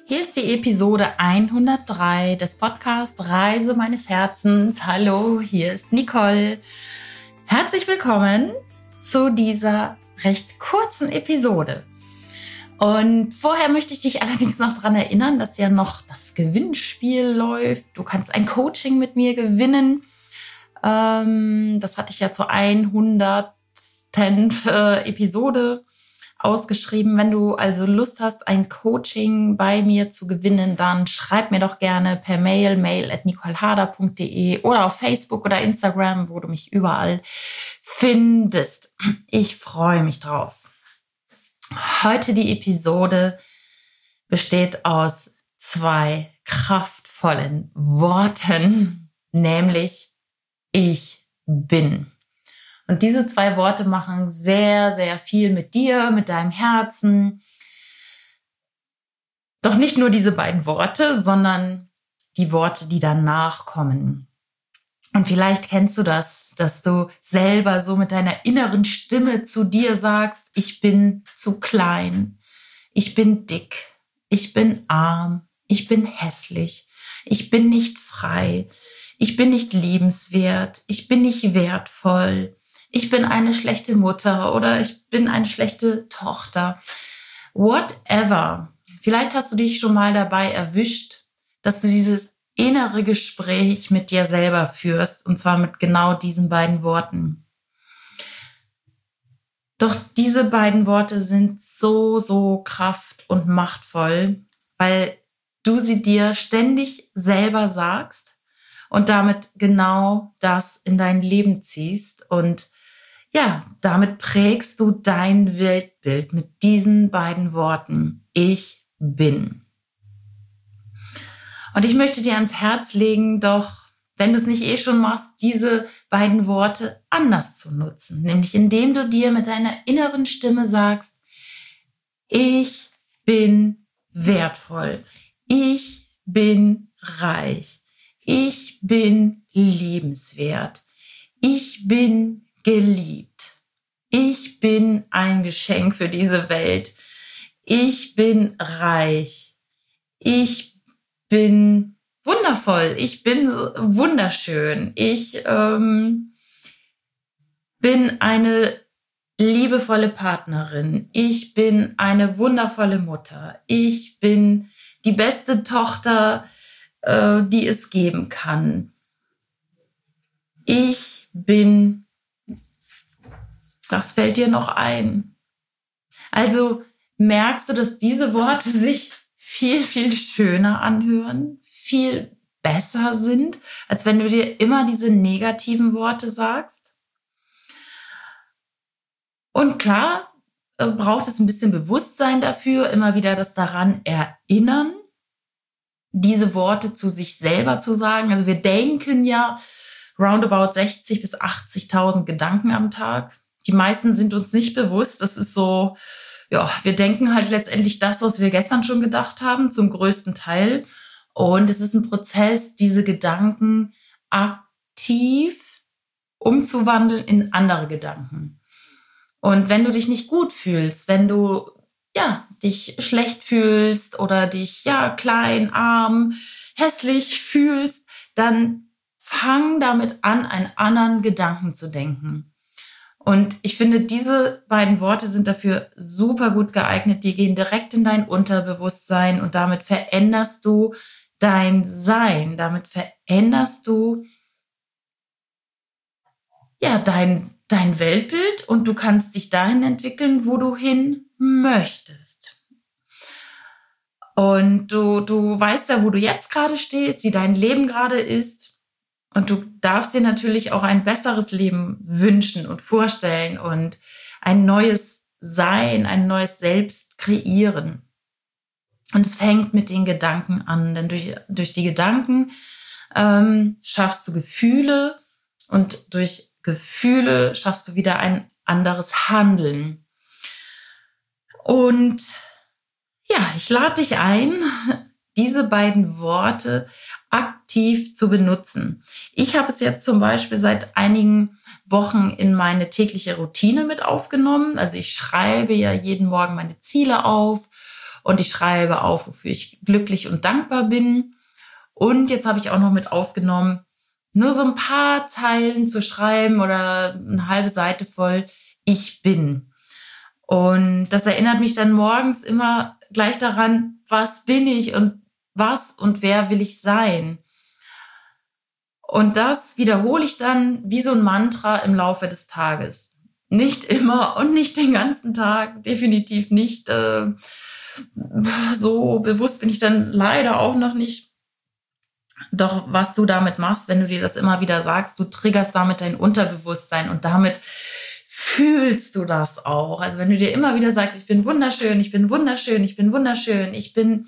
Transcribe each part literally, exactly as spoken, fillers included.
Hier ist die Episode hundertdrei des Podcasts Reise meines Herzens. Hallo, hier ist Nicole. Herzlich willkommen zu dieser recht kurzen Episode. Und vorher möchte ich dich allerdings noch daran erinnern, dass ja noch das Gewinnspiel läuft. Du kannst ein Coaching mit mir gewinnen. Ähm, das hatte ich ja zur hundertsten Episode ausgeschrieben. Wenn du also Lust hast, ein Coaching bei mir zu gewinnen, dann schreib mir doch gerne per Mail, mail at nicoleharder punkt de oder auf Facebook oder Instagram, wo du mich überall findest. Ich freue mich drauf. Heute die Episode besteht aus zwei kraftvollen Worten, nämlich ich bin. Und diese zwei Worte machen sehr, sehr viel mit dir, mit deinem Herzen. Doch nicht nur diese beiden Worte, sondern die Worte, die danach kommen. Und vielleicht kennst du das, dass du selber so mit deiner inneren Stimme zu dir sagst, ich bin zu klein, ich bin dick, ich bin arm, ich bin hässlich, ich bin nicht frei, ich bin nicht liebenswert, ich bin nicht wertvoll. Ich bin eine schlechte Mutter oder ich bin eine schlechte Tochter. Whatever. Vielleicht hast du dich schon mal dabei erwischt, dass du dieses innere Gespräch mit dir selber führst, und zwar mit genau diesen beiden Worten. Doch diese beiden Worte sind so, so kraft- und machtvoll, weil du sie dir ständig selber sagst und damit genau das in dein Leben ziehst. Und ja, damit prägst du dein Weltbild mit diesen beiden Worten. Ich bin. Und ich möchte dir ans Herz legen, doch wenn du es nicht eh schon machst, diese beiden Worte anders zu nutzen. Nämlich indem du dir mit deiner inneren Stimme sagst, ich bin wertvoll. Ich bin reich. Ich bin liebenswert. Ich bin geliebt. Ich bin ein Geschenk für diese Welt. Ich bin reich. Ich bin wundervoll. Ich bin wunderschön. Ich ähm, bin eine liebevolle Partnerin. Ich bin eine wundervolle Mutter. Ich bin die beste Tochter, äh, die es geben kann. Ich bin Was fällt dir noch ein? Also merkst du, dass diese Worte sich viel, viel schöner anhören, viel besser sind, als wenn du dir immer diese negativen Worte sagst? Und klar, braucht es ein bisschen Bewusstsein dafür, immer wieder das daran erinnern, diese Worte zu sich selber zu sagen. Also wir denken ja roundabout sechzig bis achtzigtausend Gedanken am Tag. Die meisten sind uns nicht bewusst. Das ist so, ja, wir denken halt letztendlich das, was wir gestern schon gedacht haben, zum größten Teil. Und es ist ein Prozess, diese Gedanken aktiv umzuwandeln in andere Gedanken. Und wenn du dich nicht gut fühlst, wenn du, ja, dich schlecht fühlst oder dich, ja, klein, arm, hässlich fühlst, dann fang damit an, einen anderen Gedanken zu denken. Und ich finde, diese beiden Worte sind dafür super gut geeignet. Die gehen direkt in dein Unterbewusstsein und damit veränderst du dein Sein. Damit veränderst du ja dein, dein Weltbild und du kannst dich dahin entwickeln, wo du hin möchtest. Und du, du weißt ja, wo du jetzt gerade stehst, wie dein Leben gerade ist. Und du darfst dir natürlich auch ein besseres Leben wünschen und vorstellen und ein neues Sein, ein neues Selbst kreieren. Und es fängt mit den Gedanken an, denn durch, durch die Gedanken ähm, schaffst du Gefühle und durch Gefühle schaffst du wieder ein anderes Handeln. Und ja, ich lade dich ein, diese beiden Worte aktiv zu benutzen. Ich habe es jetzt zum Beispiel seit einigen Wochen in meine tägliche Routine mit aufgenommen. Also ich schreibe ja jeden Morgen meine Ziele auf Und ich schreibe auf, wofür ich glücklich und dankbar bin. Und jetzt habe ich auch noch mit aufgenommen, nur so ein paar Zeilen zu schreiben oder eine halbe Seite voll, ich bin. Und das erinnert mich dann morgens immer gleich daran, was bin ich und was und wer will ich sein. Und das wiederhole ich dann wie so ein Mantra im Laufe des Tages. Nicht immer und nicht den ganzen Tag, definitiv nicht. Äh, so bewusst bin ich dann leider auch noch nicht. Doch was du damit machst, wenn du dir das immer wieder sagst, du triggerst damit dein Unterbewusstsein und damit fühlst du das auch. Also wenn du dir immer wieder sagst, ich bin wunderschön, ich bin wunderschön, ich bin wunderschön, ich bin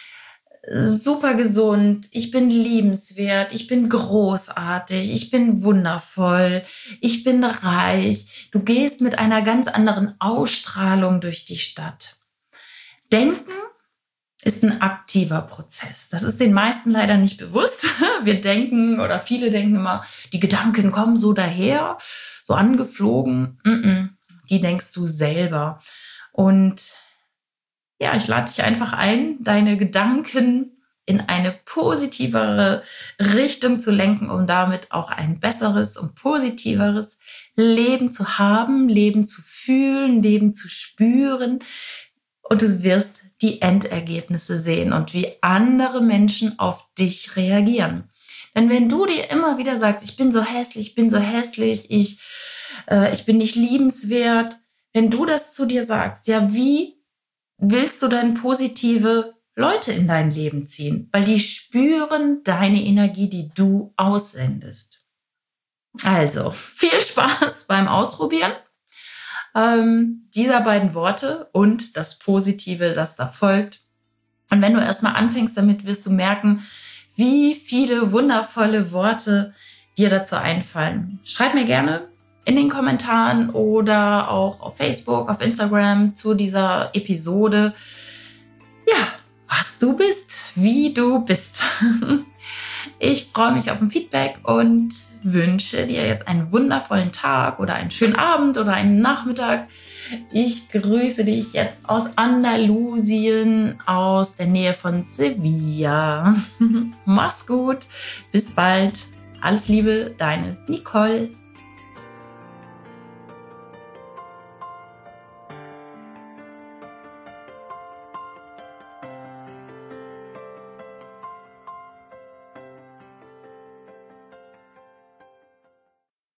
super gesund, ich bin liebenswert, ich bin großartig, ich bin wundervoll, ich bin reich. Du gehst mit einer ganz anderen Ausstrahlung durch die Stadt. Denken ist ein aktiver Prozess. Das ist den meisten leider nicht bewusst. Wir denken oder viele denken immer, die Gedanken kommen so daher, so angeflogen. Mm-mm, die denkst du selber. Und ja, ich lade dich einfach ein, deine Gedanken in eine positivere Richtung zu lenken, um damit auch ein besseres und positiveres Leben zu haben, Leben zu fühlen, Leben zu spüren. Und du wirst die Endergebnisse sehen und wie andere Menschen auf dich reagieren. Denn wenn du dir immer wieder sagst, ich bin so hässlich, ich bin so hässlich, ich, äh, ich bin nicht liebenswert, wenn du das zu dir sagst, ja, wie willst du denn positive Leute in dein Leben ziehen? Weil die spüren deine Energie, die du aussendest. Also, viel Spaß beim Ausprobieren ähm, dieser beiden Worte und das Positive, das da folgt. Und wenn du erstmal anfängst damit, wirst du merken, wie viele wundervolle Worte dir dazu einfallen. Schreib mir gerne in den Kommentaren oder auch auf Facebook, auf Instagram zu dieser Episode, ja, was du bist, wie du bist. Ich freue mich auf ein Feedback und wünsche dir jetzt einen wundervollen Tag oder einen schönen Abend oder einen Nachmittag. Ich grüße dich jetzt aus Andalusien, aus der Nähe von Sevilla. Mach's gut, bis bald. Alles Liebe, deine Nicole.